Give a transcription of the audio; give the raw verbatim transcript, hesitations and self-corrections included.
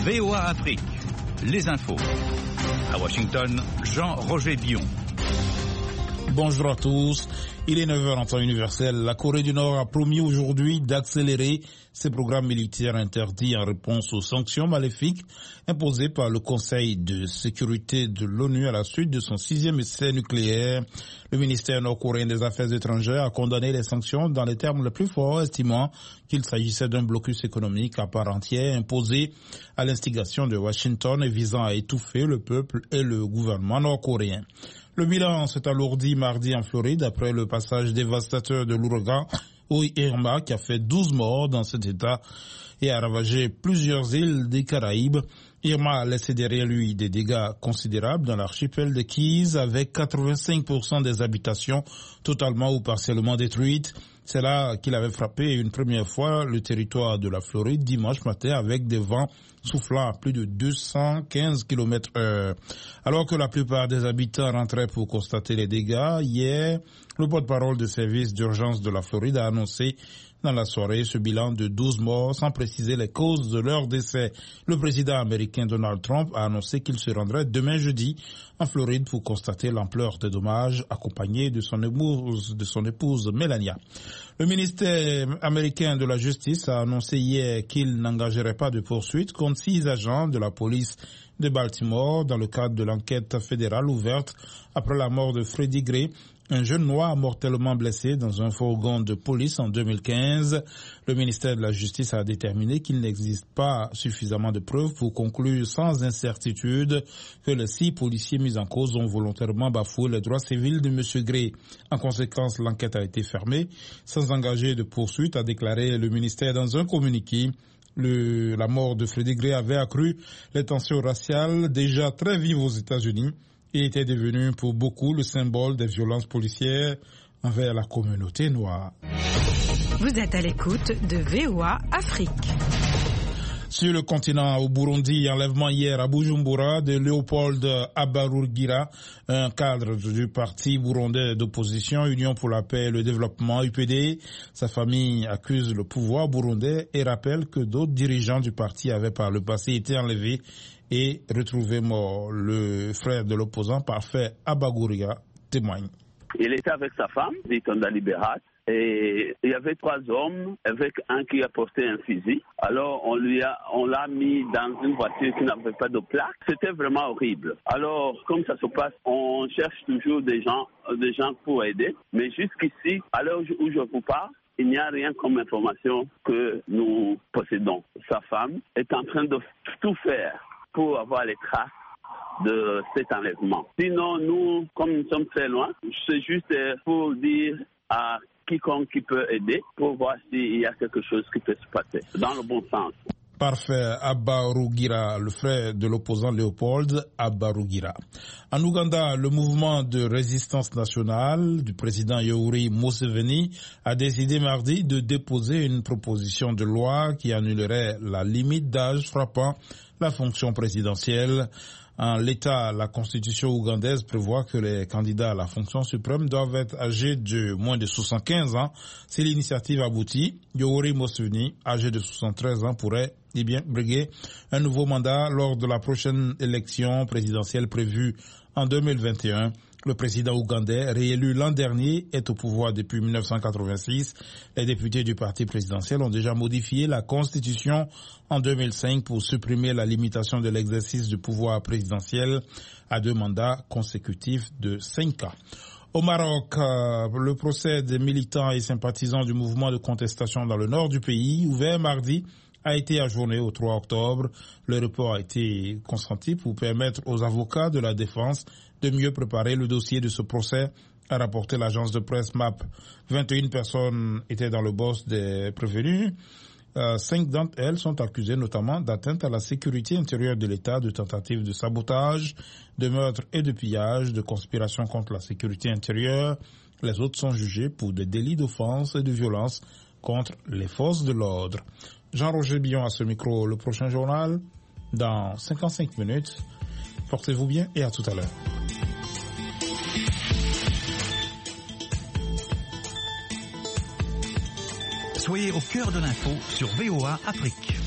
V O A Afrique, les infos. À Washington, Jean-Roger Bion. Bonjour à tous. Il est neuf heures en temps universel. La Corée du Nord a promis aujourd'hui d'accélérer ses programmes militaires interdits en réponse aux sanctions maléfiques imposées par le Conseil de sécurité de l'ONU à la suite de son sixième essai nucléaire. Le ministère nord-coréen des Affaires étrangères a condamné les sanctions dans les termes les plus forts, estimant qu'il s'agissait d'un blocus économique à part entière imposé à l'instigation de Washington et visant à étouffer le peuple et le gouvernement nord-coréen. Le bilan s'est alourdi mardi en Floride après le passage dévastateur de l'ouragan Irma qui a fait douze morts dans cet état et a ravagé plusieurs îles des Caraïbes. Irma a laissé derrière lui des dégâts considérables dans l'archipel de Keys avec quatre-vingt-cinq pour cent des habitations totalement ou partiellement détruites. C'est là qu'il avait frappé une première fois le territoire de la Floride dimanche matin avec des vents soufflant à plus de deux cent quinze kilomètres heure. Alors que la plupart des habitants rentraient pour constater les dégâts, hier, le porte-parole du service d'urgence de la Floride a annoncé dans la soirée ce bilan de douze morts sans préciser les causes de leur décès. Le président américain Donald Trump a annoncé qu'il se rendrait demain jeudi en Floride pour constater l'ampleur des dommages accompagné de son épouse, de son épouse Melania. Le ministère américain de la Justice a annoncé hier qu'il n'engagerait pas de poursuite contre six agents de la police de Baltimore dans le cadre de l'enquête fédérale ouverte après la mort de Freddie Gray, un jeune noir mortellement blessé dans un fourgon de police en deux mille quinze. Le ministère de la Justice a déterminé qu'il n'existe pas suffisamment de preuves pour conclure sans incertitude que les six policiers mis en cause ont volontairement bafoué les droits civils de M. Gray. En conséquence, l'enquête a été fermée sans engager de poursuite, a déclaré le ministère dans un communiqué. Le, la mort de Freddie Gray avait accru les tensions raciales déjà très vives aux États-Unis et était devenu pour beaucoup le symbole des violences policières envers la communauté noire. Vous êtes à l'écoute de V O A Afrique. Sur le continent, au Burundi, enlèvement hier à Bujumbura de Léopold Abarugira, un cadre du parti burundais d'opposition Union pour la paix et le développement U P D. Sa famille accuse le pouvoir burundais et rappelle que d'autres dirigeants du parti avaient par le passé été enlevés et retrouvé mort. Le frère de l'opposant Parfait Abagouriga témoigne. Il était avec sa femme, dit Tonda Libérat, et il y avait trois hommes avec un qui a porté un fusil. Alors on lui a, on l'a mis dans une voiture qui n'avait pas de plaque. C'était vraiment horrible. Alors comme ça se passe, on cherche toujours des gens, des gens pour aider. Mais jusqu'ici, à l'heure où je vous parle, il n'y a rien comme information que nous possédons. Sa femme est en train de tout faire pour avoir les traces de cet enlèvement. Sinon, nous, comme nous sommes très loin, c'est juste pour dire à quiconque qui peut aider pour voir s'il y a quelque chose qui peut se passer dans le bon sens. Parfait Abarugira, le frère de l'opposant Léopold Abarugira. En Ouganda, le mouvement de résistance nationale du président Yoweri Museveni a décidé mardi de déposer une proposition de loi qui annulerait la limite d'âge frappant la fonction présidentielle. En l'état, la constitution ougandaise prévoit que les candidats à la fonction suprême doivent être âgés de moins de soixante-quinze ans. Si l'initiative aboutit, Yoweri Museveni, âgé de soixante-treize ans, pourrait eh bien, briguer un nouveau mandat lors de la prochaine élection présidentielle prévue en deux mille vingt et un. Le président ougandais, réélu l'an dernier, est au pouvoir depuis mille neuf cent quatre-vingt-six. Les députés du parti présidentiel ont déjà modifié la constitution en deux mille cinq pour supprimer la limitation de l'exercice du pouvoir présidentiel à deux mandats consécutifs de cinq ans. Au Maroc, euh, le procès des militants et sympathisants du mouvement de contestation dans le nord du pays, ouvert mardi, a été ajourné au trois octobre. Le report a été consenti pour permettre aux avocats de la défense de mieux préparer le dossier de ce procès, a rapporté l'agence de presse M A P. vingt et une personnes étaient dans le boss des prévenus. Euh, cinq d'entre elles sont accusées notamment d'atteinte à la sécurité intérieure de l'État, de tentatives de sabotage, de meurtre et de pillage, de conspiration contre la sécurité intérieure. Les autres sont jugés pour des délits d'offense et de violence contre les forces de l'ordre. Jean-Roger Bion à ce micro. Le prochain journal, dans cinquante-cinq minutes. Portez-vous bien et à tout à l'heure. Soyez au cœur de l'info sur V O A Afrique.